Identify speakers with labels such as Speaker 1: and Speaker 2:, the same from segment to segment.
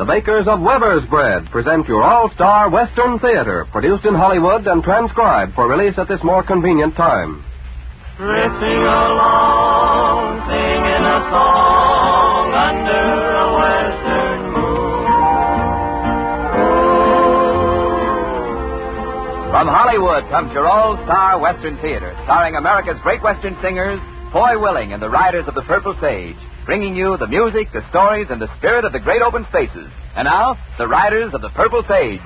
Speaker 1: The makers of Weber's Bread present your all-star Western Theater, produced in Hollywood and transcribed for release at this more convenient time.
Speaker 2: Drifting along, singing a song under a western moon.
Speaker 3: From Hollywood comes your all-star Western Theater, starring America's great Western singers, Foy Willing and the Riders of the Purple Sage, bringing you the music, the stories, and the spirit of the great open spaces. And now, the Riders of the Purple Sage.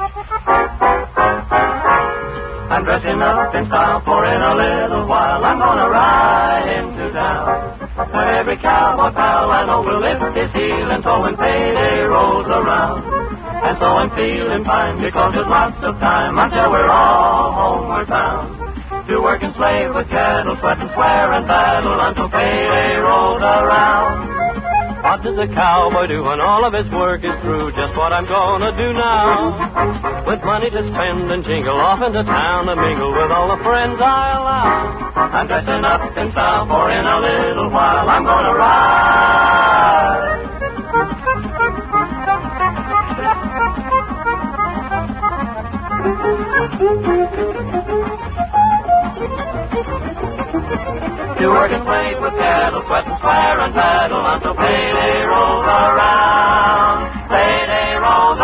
Speaker 2: I'm dressing up in style, for in a little while I'm gonna ride into town. When every cowboy pal I know will lift his heel and toe when payday rolls around. And so I'm feeling fine because there's lots of time until we're all homeward bound. To work and slave with cattle, sweat and swear and battle until payday rolls around. What does a cowboy do when all of his work is through? Just what I'm gonna do now. With money to spend and jingle off into town and mingle with all the friends I allow. I'm dressing up in style, for in a little while I'm gonna ride. To work and slave with cattle, sweat and swear and battle until payday rolls around. Payday rolls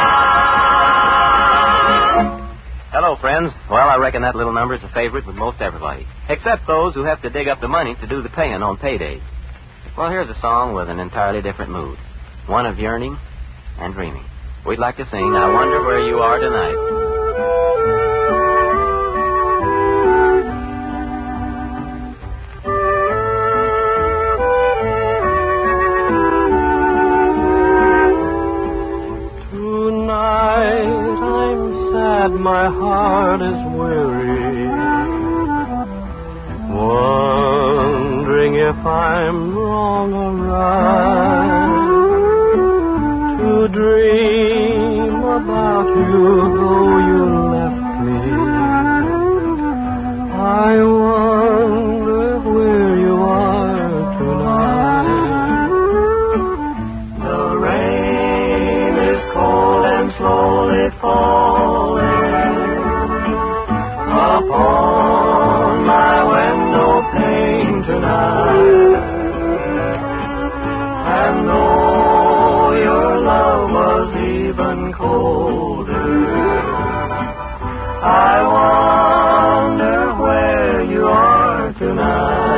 Speaker 2: around.
Speaker 4: Hello, friends. Well, I reckon that little number is a favorite with most everybody, except those who have to dig up the money to do the paying on paydays. Well, here's a song with an entirely different mood, one of yearning and dreaming. We'd like to sing I Wonder Where You Are Tonight.
Speaker 2: My heart is weary, wondering if I'm wrong or right to dream about you, though you left me. I wonder where you are tonight. The rain is cold and slowly falling upon my window pane tonight. And though your love was even colder, I wonder where you are tonight.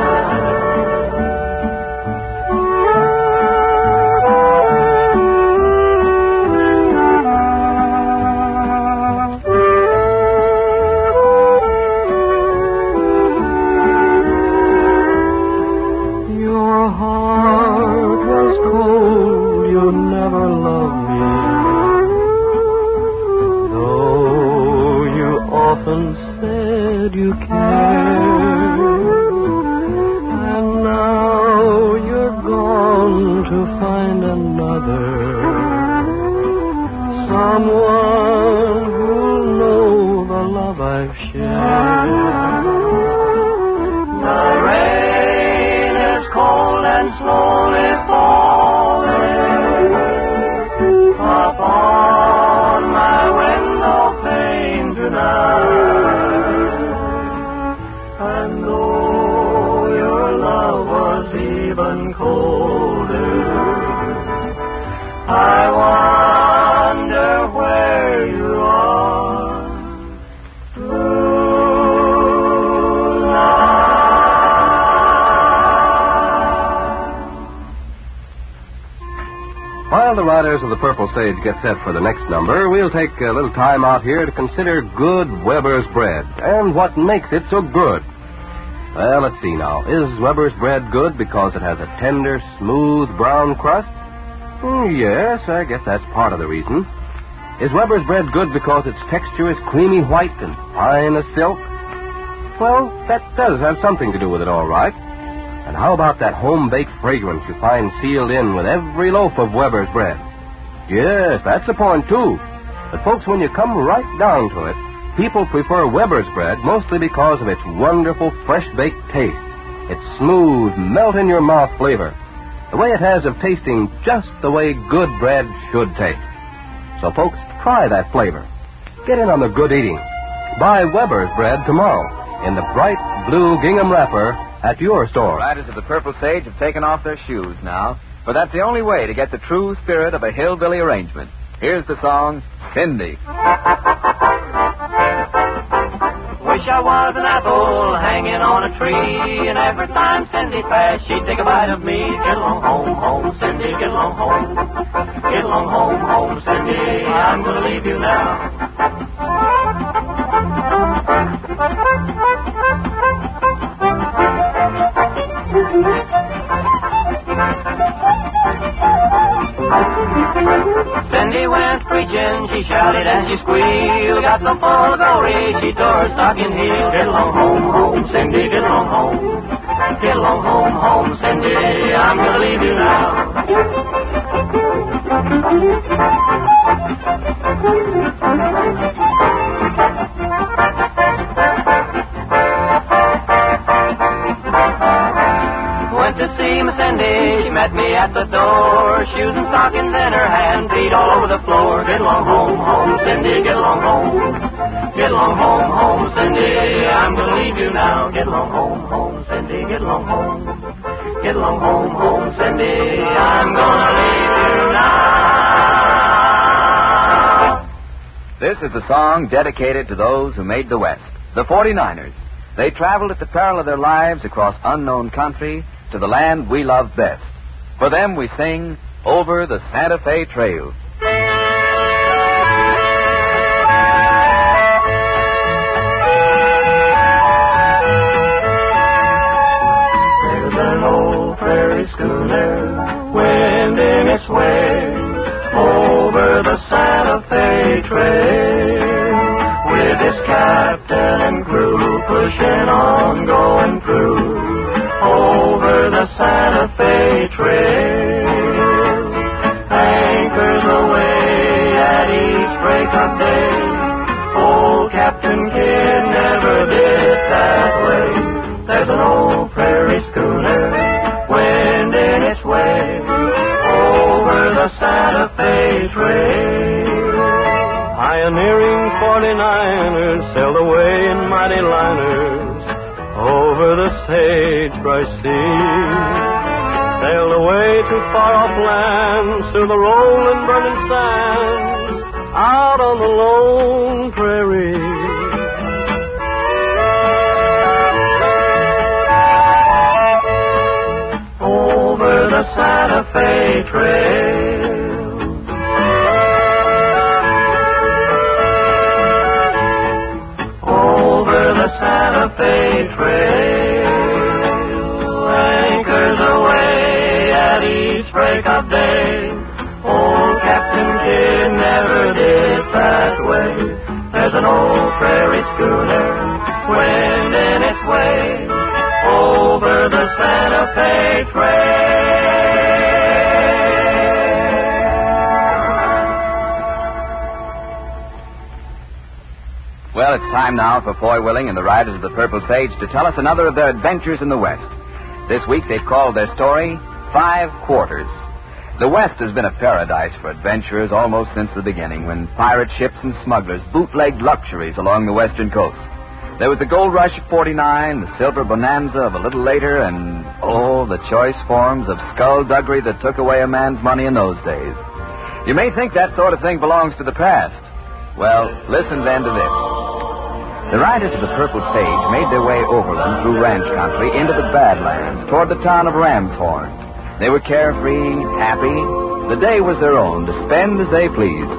Speaker 2: Said you cared, and now you're gone to find another, someone who'll know the love I've shared. The rain is cold and slowly falling upon my window pane tonight. Even colder, I wonder where you are tonight.
Speaker 1: While the Riders of the Purple Sage get set for the next number, we'll take a little time out here to consider good Weber's Bread and what makes it so good. Well, let's see now. Is Weber's Bread good because it has a tender, smooth, brown crust? Yes, I guess that's part of the reason. Is Weber's Bread good because its texture is creamy white and fine as silk? Well, that does have something to do with it, all right. And how about that home-baked fragrance you find sealed in with every loaf of Weber's Bread? Yes, that's the point, too. But, folks, when you come right down to it, people prefer Weber's Bread mostly because of its wonderful fresh-baked taste, its smooth, melt-in-your-mouth flavor, the way it has of tasting just the way good bread should taste. So, folks, try that flavor. Get in on the good eating. Buy Weber's bread tomorrow in the bright blue gingham wrapper at your store.
Speaker 3: Riders of the Purple Sage have taken off their shoes now, for that's the only way to get the true spirit of a hillbilly arrangement. Here's the song, Cindy.
Speaker 2: Wish I was an apple hanging on a tree, and every time Cindy passed, she'd take a bite of me. Get along home, home, Cindy, get along home. Get along home, home, Cindy, I'm gonna leave you now. Cindy went preaching, she shouted and she squealed, got so full of glory, she tore her stocking heel. Get along home, home, Cindy, get along home. Get along home, home, Cindy, I'm gonna leave you now. Went to see Miss Cindy, she met me at the door, shoes and stockings in her hand, feet all over the floor. Get along home, home, Cindy, get along home. Get along home, home, Cindy, I'm gonna leave you now. Get along home, home, Cindy, get along home. Get along home, home, Cindy, I'm gonna leave you now.
Speaker 3: This is a song dedicated to those who made the West, the 49ers. They traveled at the peril of their lives across unknown country to the land we love best. For them we sing Over the Santa Fe Trail.
Speaker 2: There's an old prairie schooner, wending its way over the Santa Fe Trail, with its captain and crew pushing on, going through over the Santa Fe Trail. Anchors away at each break of day. Old Captain Kidd never did that way. There's an old prairie schooner wending its way over the Santa Fe Trail. Pioneering 49ers sailed away in mighty liners over the sagebrush sea, sailed away to far-off lands, through the rolling, burning sands, out on the lone prairie. Over the Santa Fe Trail. Santa Fe Trail, anchors away at each break of day. Old Captain Kidd never did that way. There's an old prairie schooner wending its way over the Santa Fe Trail.
Speaker 3: Well, it's time now for Foy Willing and the Riders of the Purple Sage to tell us another of their adventures in the West. This week they've called their story 5 Quarters. The West has been a paradise for adventurers almost since the beginning, when pirate ships and smugglers bootlegged luxuries along the western coast. There was the gold rush of '49, the silver bonanza of a little later, and, the choice forms of skullduggery that took away a man's money in those days. You may think that sort of thing belongs to the past. Well, listen then to this. The Riders of the Purple Sage made their way overland through ranch country into the Badlands, toward the town of Ramshorn. They were carefree, happy. The day was their own, to spend as they pleased.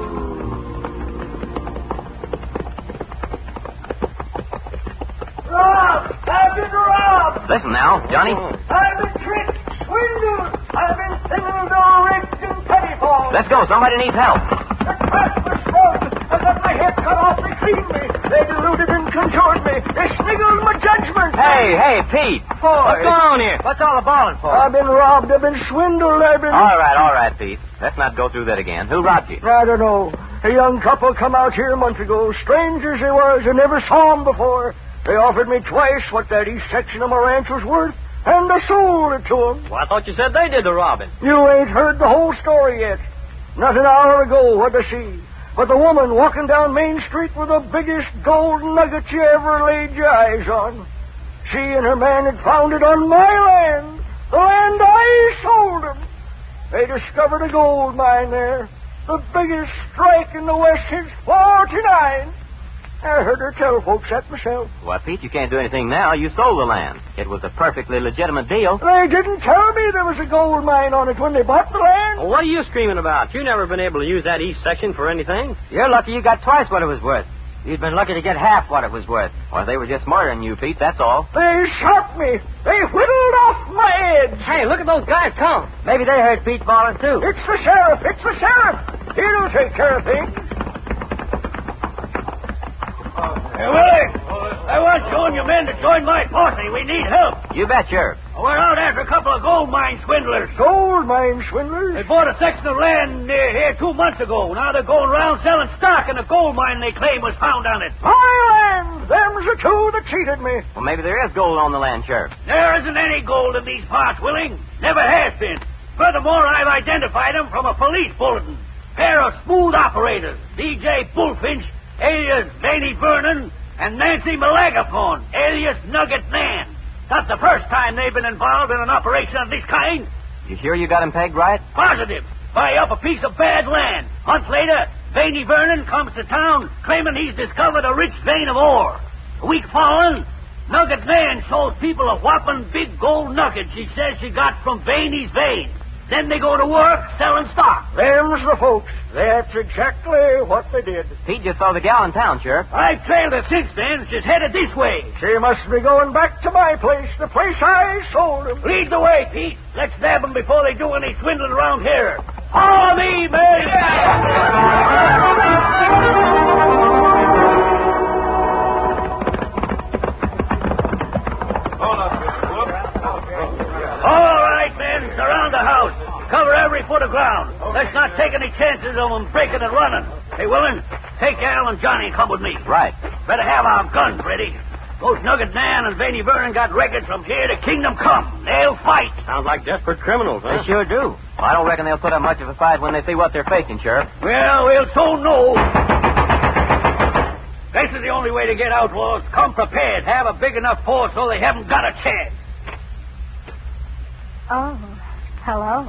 Speaker 5: Robbed! I've been robbed!
Speaker 4: Listen now, Johnny.
Speaker 5: I've been tricked, swindled! I've been singled, rigged, and petty for.
Speaker 4: Let's go. Somebody needs help.
Speaker 5: The trap was frozen. I got my head cut off. They cleaned me. They deluded and conjured me. They sniggled my judgment.
Speaker 4: Hey, Pete. What's going on here? What's all the bawling for?
Speaker 5: I've been robbed. I've been swindled. I've been...
Speaker 4: All right, Pete. Let's not go through that again. Who robbed you?
Speaker 5: I don't know. A young couple come out here a month ago. Strangers they was. I never saw them before. They offered me twice what that east section of my ranch was worth. and I sold it to 'em.
Speaker 6: Well, I thought you said they did the robbing.
Speaker 5: You ain't heard the whole story yet. Not an hour ago, what'd I see? But the woman walking down Main Street with the biggest gold nugget you ever laid your eyes on. She and her man had found it on my land, the land I sold them. They discovered a gold mine there, the biggest strike in the West since 49. I heard her tell folks that myself.
Speaker 4: Why, Pete, you can't do anything now. You sold the land. It was a perfectly legitimate deal.
Speaker 5: They didn't tell me there was a gold mine on it when they bought the land.
Speaker 6: Well, what are you screaming about? You've never been able to use that east section for anything.
Speaker 7: You're lucky you got twice what it was worth. You'd been lucky to get half what it was worth.
Speaker 4: Well, they were just smarter than you, Pete, that's all.
Speaker 5: They shot me. They whittled off my head.
Speaker 6: Hey, look at those guys come.
Speaker 7: Maybe they heard Pete bawling, too.
Speaker 5: It's the sheriff. It's the sheriff. He'll take care of things.
Speaker 8: Hey, Willie, I want you and your men to join my posse. We need help.
Speaker 4: You bet, Sheriff.
Speaker 8: We're out after a couple of gold mine swindlers.
Speaker 5: Gold mine swindlers?
Speaker 8: They bought a section of land near here 2 months ago. Now they're going around selling stock in a gold mine they claim was found on it.
Speaker 5: My land! Them's the two that cheated me.
Speaker 4: Well, maybe there is gold on the land, Sheriff.
Speaker 8: There isn't any gold in these parts, Willing. Never has been. Furthermore, I've identified them from a police bulletin. Pair of smooth operators, B.J. Bullfinch, alias Vaney Vernon, and Nancy Malagapone, alias Nugget Nan. Not the first time they've been involved in an operation of this kind.
Speaker 4: You sure you got him pegged right?
Speaker 8: Positive. Buy up a piece of bad land. Months later, Vaney Vernon comes to town claiming he's discovered a rich vein of ore. A week following, Nugget Nan shows people a whopping big gold nugget she says she got from Vaney's vein. Then they go to work selling stock.
Speaker 5: Them's the folks. That's exactly what they did.
Speaker 4: Pete just saw the gal in town, Sheriff.
Speaker 8: I've trailed her since then. She's headed this way.
Speaker 5: She must be going back to my place, the place I sold them.
Speaker 8: Lead the way, Pete. Let's nab them before they do any swindling around here. Follow me, men! All right, men. Surround the house. Cover every foot of ground. Let's not take any chances of them breaking and running. Hey, Willin, take Al and Johnny and come with me.
Speaker 4: Right.
Speaker 8: Better have our guns ready. Those Nugget Nan and Vaney Vernon got records from here to Kingdom Come. They'll fight.
Speaker 6: Sounds like desperate criminals, huh?
Speaker 4: They sure do. Well, I don't reckon they'll put up much of a fight when they see what they're facing, Sheriff.
Speaker 8: Well, we'll soon know. This is the only way to get outlaws. Come prepared. Have a big enough force so they haven't got a chance.
Speaker 9: Oh, hello.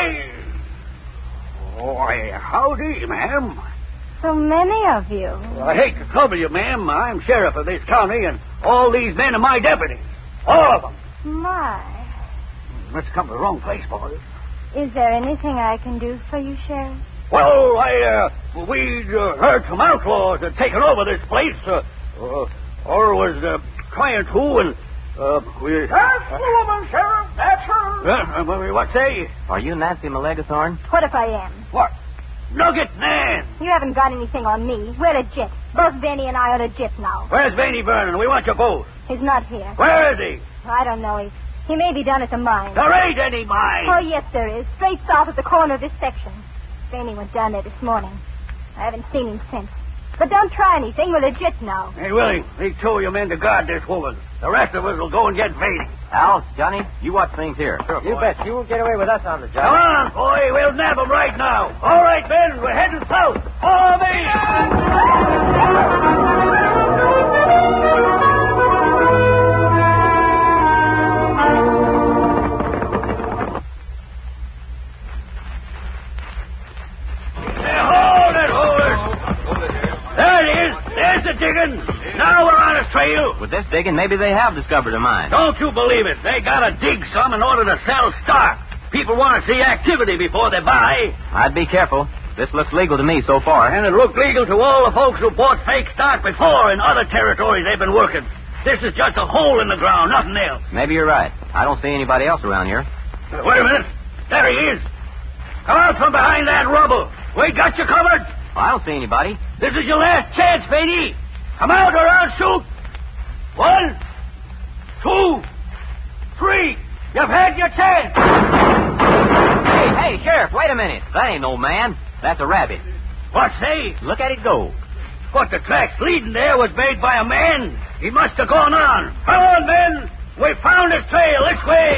Speaker 8: Why, howdy, ma'am.
Speaker 9: So many of you.
Speaker 8: I hate to trouble you, ma'am. I'm sheriff of this county, and all these men are my deputies. All of them.
Speaker 9: My.
Speaker 8: Let's come to the wrong place, boys.
Speaker 9: Is there anything I can do for you, Sheriff?
Speaker 8: Well, we'd heard some outlaws had taken over this place, or was trying to, and we...
Speaker 5: That's the woman, Sheriff. That's her.
Speaker 8: What say?
Speaker 4: Are you Nancy Malagathorn?
Speaker 9: What if I am?
Speaker 8: What? Nugget Nan!
Speaker 9: You haven't got anything on me. We're legit. Both Vaney and I are legit now.
Speaker 8: Where's Vaney Vernon? We want you both.
Speaker 9: He's not here.
Speaker 8: Where is he?
Speaker 9: I don't know. He may be down at the mine.
Speaker 8: There ain't any mine.
Speaker 9: Oh, yes, there is. Straight south at the corner of this section. Vaney went down there this morning. I haven't seen him since. But don't try anything. We're legit now.
Speaker 8: Hey, Willie, leave two of your men to guard this woman. The rest of us will go and get Vaney.
Speaker 4: Al, Johnny, you watch things here.
Speaker 6: Sure,
Speaker 7: You bet. You won't get away with us on the job.
Speaker 8: Come on, boy. We'll nab them right now. All right, Ben. We're heading south. Follow me. Digging. Now we're on his trail.
Speaker 4: With this digging, maybe they have discovered a mine.
Speaker 8: Don't you believe it. They gotta dig some in order to sell stock. People want to see activity before they buy.
Speaker 4: I'd be careful. This looks legal to me so far.
Speaker 8: And it looked legal to all the folks who bought fake stock before in other territories they've been working. This is just a hole in the ground, nothing else.
Speaker 4: Maybe you're right. I don't see anybody else around here.
Speaker 8: Wait a minute. There he is. Come out from behind that rubble. We got you covered.
Speaker 4: Well, I don't see anybody.
Speaker 8: This is your last chance, Vaney. Come out or I'll shoot. 1, 2, 3. You've had your chance.
Speaker 4: Hey, Sheriff, wait a minute. That ain't no man. That's a rabbit.
Speaker 8: What say?
Speaker 4: Look at it go.
Speaker 8: What the tracks leading there was made by a man. He must have gone on. Come on, men. We found his trail. This way.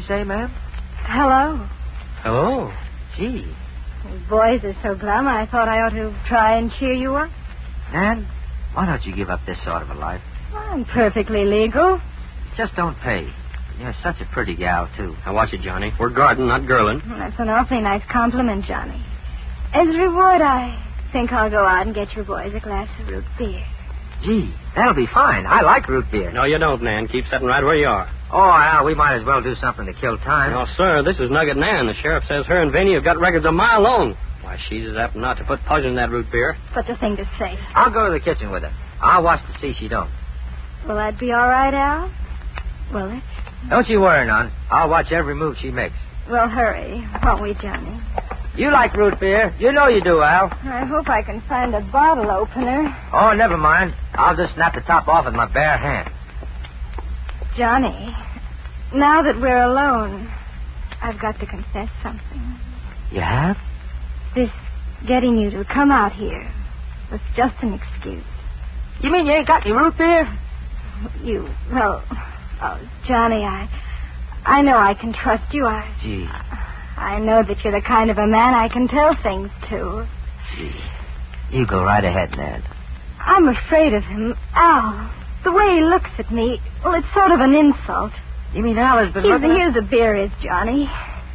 Speaker 7: say, ma'am?
Speaker 9: Hello.
Speaker 7: Hello. Gee.
Speaker 9: You boys are so glum, I thought I ought to try and cheer you up.
Speaker 7: Nan, why don't you give up this sort of a life?
Speaker 9: I'm perfectly legal.
Speaker 7: Just don't pay. You're such a pretty gal, too.
Speaker 6: Now watch it, Johnny. We're guarding, not girling.
Speaker 9: That's an awfully nice compliment, Johnny. As a reward, I think I'll go out and get your boys a glass of root beer.
Speaker 7: Gee, that'll be fine. I like root beer.
Speaker 6: No, you don't, Nan. Keep sitting right where you are.
Speaker 7: Oh, Al, we might as well do something to kill time.
Speaker 6: No, sir, this is Nugget Nan. The sheriff says her and Vanny have got records a mile long. Why, she's as apt not to put poison in that root beer.
Speaker 9: Such a thing to say.
Speaker 7: I'll go to the kitchen with her. I'll watch to see she don't.
Speaker 9: Will that be all right, Al? Will it?
Speaker 7: Don't you worry, none. I'll watch every move she makes.
Speaker 9: Well, hurry, won't we, Johnny?
Speaker 7: You like root beer. You know you do, Al.
Speaker 9: I hope I can find a bottle opener.
Speaker 7: Oh, never mind. I'll just snap the top off with my bare hand.
Speaker 9: Johnny, now that we're alone, I've got to confess something.
Speaker 7: You have?
Speaker 9: This getting you to come out here was just an excuse.
Speaker 7: You mean you ain't got any root beer?
Speaker 9: Johnny, I know I can trust you.
Speaker 7: Gee.
Speaker 9: I know that you're the kind of a man I can tell things to.
Speaker 7: Gee. You go right ahead, Ned.
Speaker 9: I'm afraid of him. Al, the way he looks at me, well, it's sort of an insult.
Speaker 7: You mean Al has been looking
Speaker 9: Here's the beer is, Johnny.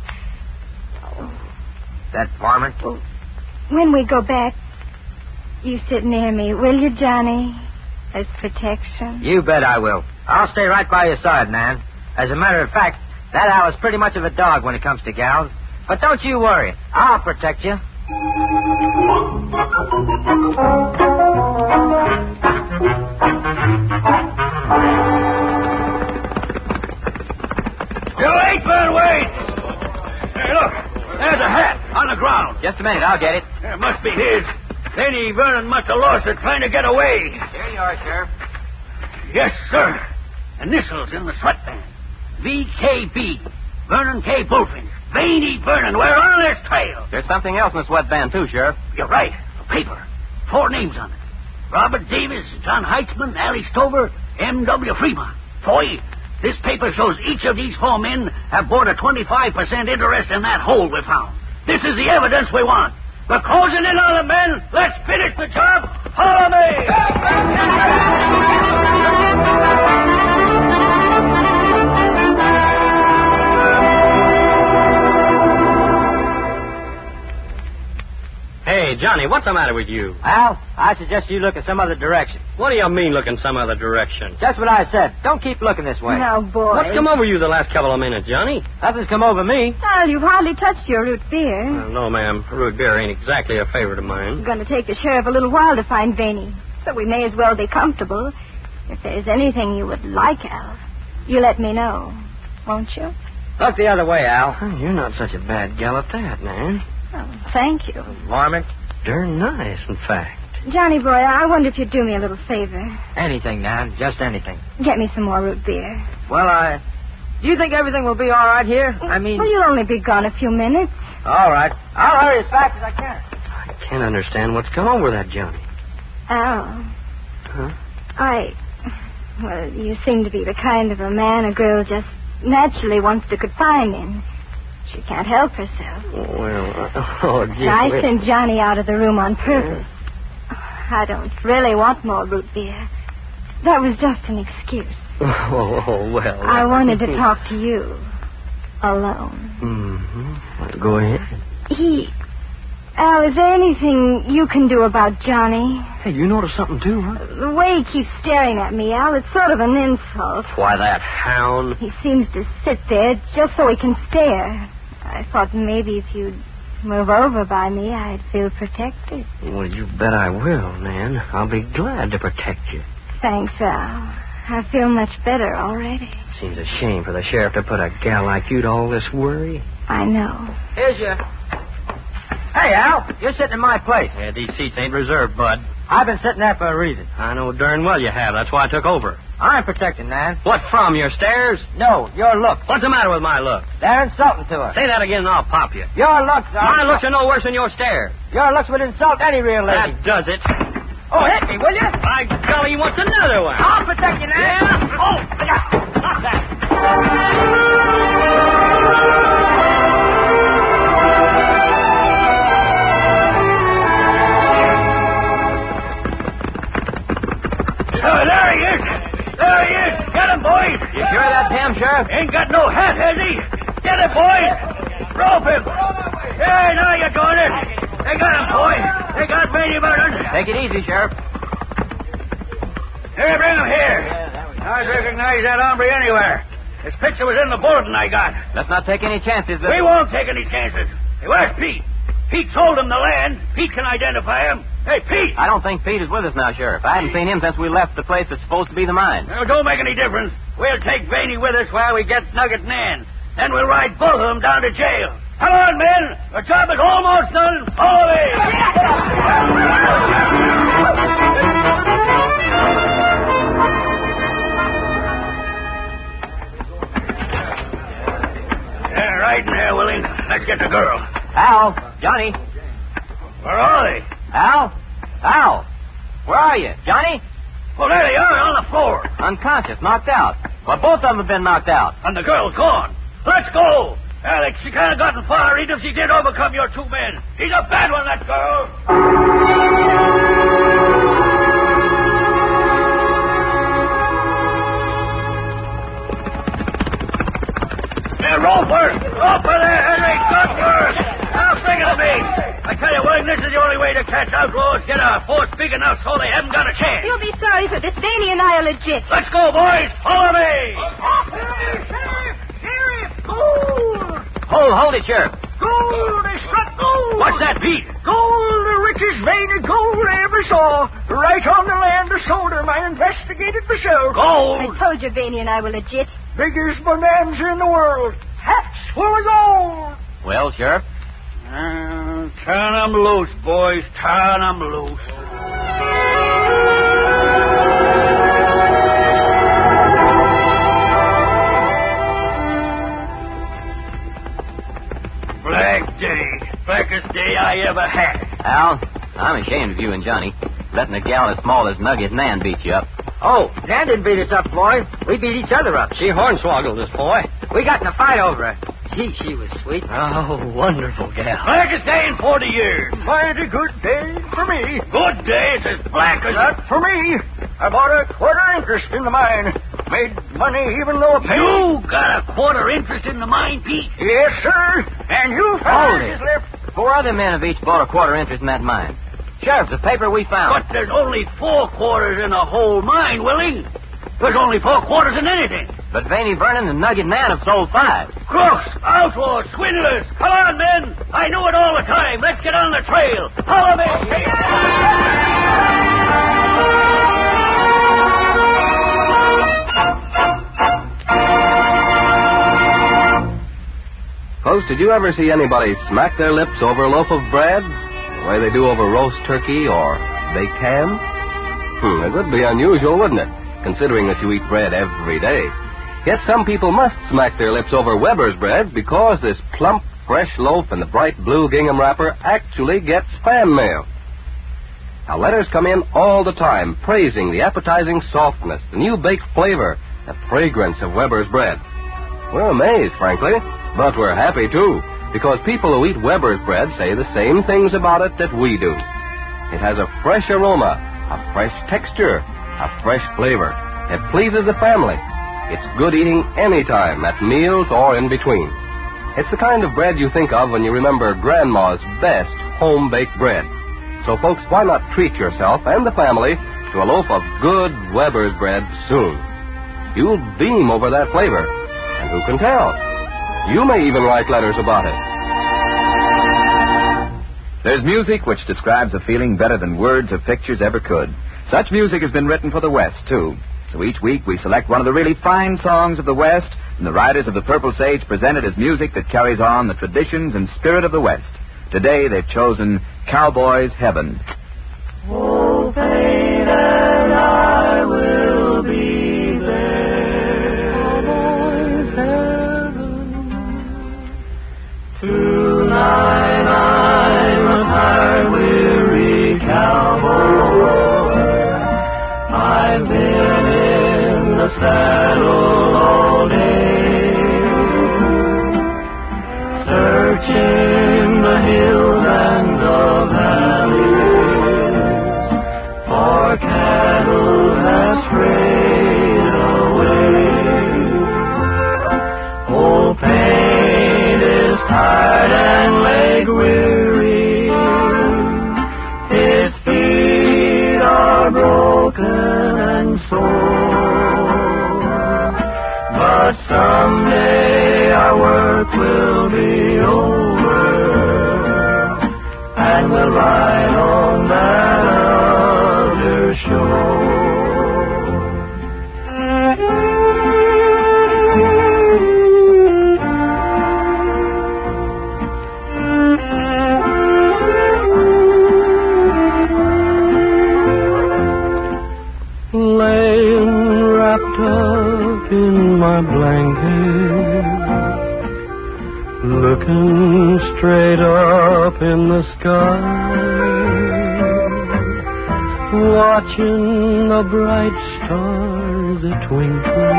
Speaker 7: That varmint?
Speaker 9: Well, when we go back, you sit near me, will you, Johnny? As protection.
Speaker 7: You bet I will. I'll stay right by your side, Nan. As a matter of fact, that Al is pretty much of a dog when it comes to gals. But don't you worry. I'll protect you.
Speaker 8: You wait, Vern, wait. Hey, look. There's a hat on the ground.
Speaker 3: Just a minute, I'll get it.
Speaker 8: It must be his. Danny Vernon must have lost it trying to get away.
Speaker 3: Here you are, Sheriff.
Speaker 8: Yes, sir. Initials in the sweatband. VKB. Vernon K. Bullfinch. Vaney Vernon. We're on his trail.
Speaker 4: There's something else in the sweatband, too, Sheriff.
Speaker 8: You're right. A paper. 4 names on it. Robert Davis, John Heitzman, Allie Stover, M.W. Fremont. Boy, this paper shows each of these 4 men have bought a 25% interest in that hole we found. This is the evidence we want. We're closing in on them, men. Let's finish the job. Follow me.
Speaker 6: Hey, Johnny, what's the matter with you?
Speaker 7: Al, I suggest you look in some other direction.
Speaker 6: What do you mean, look in some other direction?
Speaker 7: Just what I said. Don't keep looking this way.
Speaker 9: Now, boy.
Speaker 6: What's come over you the last couple of minutes, Johnny?
Speaker 7: Nothing's come over me.
Speaker 9: Al, you've hardly touched your root beer.
Speaker 6: No, ma'am. Root beer ain't exactly a favorite of mine.
Speaker 9: It's going to take the sheriff a little while to find Vaney, so we may as well be comfortable. If there's anything you would like, Al, you let me know, won't you?
Speaker 7: Look the other way, Al.
Speaker 6: Oh, you're not such a bad gal at that, man.
Speaker 9: Oh, thank you.
Speaker 7: Varmint.
Speaker 6: Darn nice, in fact.
Speaker 9: Johnny boy, I wonder if you'd do me a little favor.
Speaker 7: Anything, Nan. Just anything.
Speaker 9: Get me some more root beer.
Speaker 7: Well, do you think everything will be all right here? I mean...
Speaker 9: Well, you'll only be gone a few minutes.
Speaker 7: All right. I'll hurry as fast as I can.
Speaker 6: I can't understand what's come over that Johnny.
Speaker 9: Al.
Speaker 6: Huh?
Speaker 9: Well, you seem to be the kind of a man a girl just naturally wants to confide in. She can't help herself.
Speaker 6: Well, gee.
Speaker 9: I sent Johnny out of the room on purpose. I don't really want more root beer. That was just an excuse.
Speaker 6: Oh, well.
Speaker 9: I wanted to talk to you. Alone.
Speaker 6: Mm-hmm. Well, go ahead.
Speaker 9: Al, is there anything you can do about Johnny?
Speaker 6: Hey, you noticed something, too, huh?
Speaker 9: The way he keeps staring at me, Al, it's sort of an insult.
Speaker 6: Why, that hound.
Speaker 9: He seems to sit there just so he can stare. I thought maybe if you'd move over by me, I'd feel protected.
Speaker 6: Well, you bet I will, Nan. I'll be glad to protect you.
Speaker 9: Thanks, Al. I feel much better already.
Speaker 6: Seems a shame for the sheriff to put a gal like you to all this worry.
Speaker 9: I know.
Speaker 7: Here's your... Hey, Al, you're sitting in my place.
Speaker 6: Yeah, these seats ain't reserved, bud.
Speaker 7: I've been sitting there for a reason.
Speaker 6: I know darn well you have. That's why I took over.
Speaker 7: I'm protecting, Nan.
Speaker 6: What from, your stares?
Speaker 7: No, your looks.
Speaker 6: What's the matter with my looks?
Speaker 7: They're insulting to us.
Speaker 6: Say that again and I'll pop you.
Speaker 7: Your looks are...
Speaker 6: My looks are no worse than your stares.
Speaker 7: Your looks would insult any real lady.
Speaker 6: That does it.
Speaker 7: Oh, hit me, will you?
Speaker 6: By golly, he wants another one.
Speaker 7: I'll protect you, Nan.
Speaker 6: Yeah? Oh, not that.
Speaker 5: Sheriff.
Speaker 8: Ain't got no hat, has he? Get it, boys. Rope him. Hey, now you're doing it. They got him, boy. They got Vaney Vernon.
Speaker 4: Take it easy, Sheriff.
Speaker 8: Here, bring him here. I'd recognize that hombre anywhere. His picture was in the bulletin I got.
Speaker 4: Let's not take any chances.
Speaker 8: We won't take any chances. Hey, where's Pete? Pete sold him the land. Pete can identify him. Hey, Pete!
Speaker 4: I don't think Pete is with us now, Sheriff. I haven't seen him since we left the place that's supposed to be the mine.
Speaker 8: Well, don't make any difference. We'll take Vaney with us while we get Nugget Nan. Then we'll ride both of them down to jail. Come on, men. The job is almost done. Follow me. Yeah, right in there, Willie. Let's get the girl.
Speaker 4: Al, Johnny.
Speaker 8: Where are they?
Speaker 4: Al, where are you? Johnny?
Speaker 8: Well, there they are on the floor.
Speaker 4: Unconscious, knocked out. Well, both of them have been knocked out.
Speaker 8: And the girl's gone. Let's go. Alex, she kind of gotten far, even if she did overcome your two men. She's a bad one, that girl. There, Roper there, Henry, good work. Now sing it to me. I tell you, William, this is the only way to catch outlaws. Get a force big enough so they haven't got a chance.
Speaker 9: You'll be sorry for this. Vaney and I are legit.
Speaker 8: Let's go, boys. Follow me.
Speaker 5: Sheriff! Gold!
Speaker 4: Hold it, Sheriff.
Speaker 5: Gold! They struck gold!
Speaker 8: What's that, Pete?
Speaker 5: Gold, the richest vein of gold I ever saw. Right on the land of Solder. I investigated myself.
Speaker 8: Gold?
Speaker 9: I told you Vaney and I were legit.
Speaker 5: Biggest bonanza in the world. Hats full of gold.
Speaker 4: Well, Sheriff?
Speaker 8: Turn them loose, boys. Turn them loose. Black day. Blackest day I ever had.
Speaker 4: Al, I'm ashamed of you and Johnny. Letting a gal as small as Nugget Nan beat you up.
Speaker 7: Oh, Nan didn't beat us up, Floyd. We beat each other up.
Speaker 6: She hornswoggled us, boy.
Speaker 7: We got in a fight over her. Gee, she was sweet.
Speaker 6: Oh, wonderful gal.
Speaker 8: Blackest day in 40 years.
Speaker 5: Mighty good day for me.
Speaker 8: Good day. It's as black as
Speaker 5: Not for me. I bought a quarter interest in the mine. Made money even though a penny.
Speaker 8: You got a quarter interest in the mine, Pete?
Speaker 5: Yes, sir. And you
Speaker 4: Hold
Speaker 5: fellas
Speaker 4: it.
Speaker 5: is left.
Speaker 4: 4 other men have each bought a quarter interest in that mine. Sheriff, the paper we found.
Speaker 8: But there's only 4 quarters in the whole mine, Willie. There's only 4 quarters in anything.
Speaker 4: But Vaney Vernon and Nugget Nan have sold 5.
Speaker 8: Crooks, outlaws, swindlers. Come on, men. I knew it all the time. Let's get on the trail. Follow me.
Speaker 1: Folks, did you ever see anybody smack their lips over a loaf of bread the way they do over roast turkey or baked ham? It would be unusual, wouldn't it, considering that you eat bread every day? Yet some people must smack their lips over Weber's bread because this plump, fresh loaf in the bright blue gingham wrapper actually gets fan mail. Now, letters come in all the time praising the appetizing softness, the new baked flavor, the fragrance of Weber's bread. We're amazed, frankly, but we're happy, too, because people who eat Weber's bread say the same things about it that we do. It has a fresh aroma, a fresh texture, a fresh flavor. It pleases the family. It's good eating any time, at meals or in between. It's the kind of bread you think of when you remember Grandma's best home-baked bread. So, folks, why not treat yourself and the family to a loaf of good Weber's bread soon? You'll beam over that flavor, and who can tell? You may even write letters about it.
Speaker 3: There's music which describes a feeling better than words or pictures ever could. Such music has been written for the West, too. So each week we select one of the really fine songs of the West, and the Riders of the Purple Sage present it as music that carries on the traditions and spirit of the West. Today they've chosen Cowboy's Heaven.
Speaker 2: Oh, pain and I will be there. Cowboy's Heaven. Tonight I'm a tired, weary cowboy. I've been in the saddle all day, searching the hills and the valleys for cattle that strayed away.
Speaker 10: looking straight up in the sky, watching the bright stars that twinkle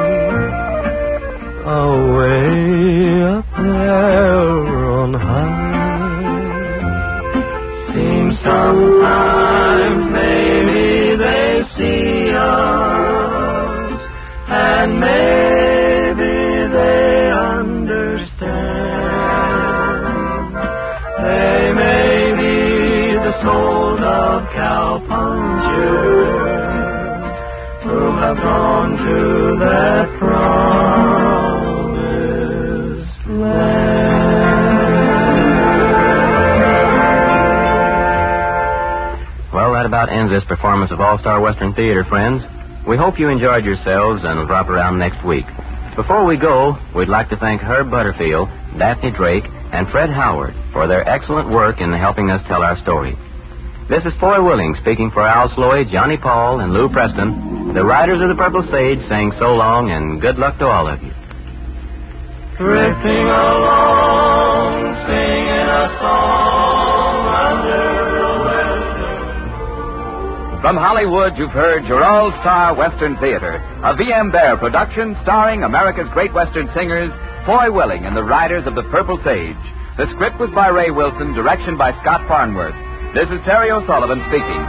Speaker 10: away up there on high. Seems sometimes maybe they see us, and maybe they understand. They may be the souls of cowpunchers who have gone to that promised land.
Speaker 4: Well, that about ends this performance of All-Star Western Theater, friends. We hope you enjoyed yourselves and will drop around next week. Before we go, we'd like to thank Herb Butterfield, Daphne Drake, and Fred Howard for their excellent work in helping us tell our story. This is Foy Willing speaking for Al Sloy, Johnny Paul, and Lou Preston, the Riders of the Purple Sage, saying so long and good luck to all of you.
Speaker 10: Drifting along, singing a song under the western.
Speaker 3: From Hollywood, you've heard your All-Star Western Theater, a V.M. Bear production starring America's great Western singers, Foy Willing and the Riders of the Purple Sage. The script was by Ray Wilson, direction by Scott Farnworth. This is Terry O'Sullivan speaking.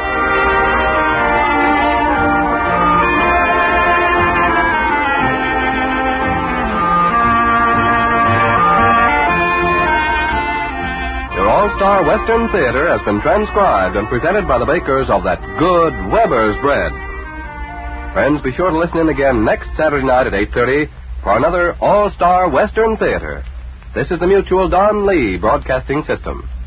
Speaker 1: Your All-Star Western Theater has been transcribed and presented by the bakers of that good Weber's bread. Friends, be sure to listen in again next Saturday night at 8:30 for another All-Star Western Theater. This is the Mutual Don Lee Broadcasting System.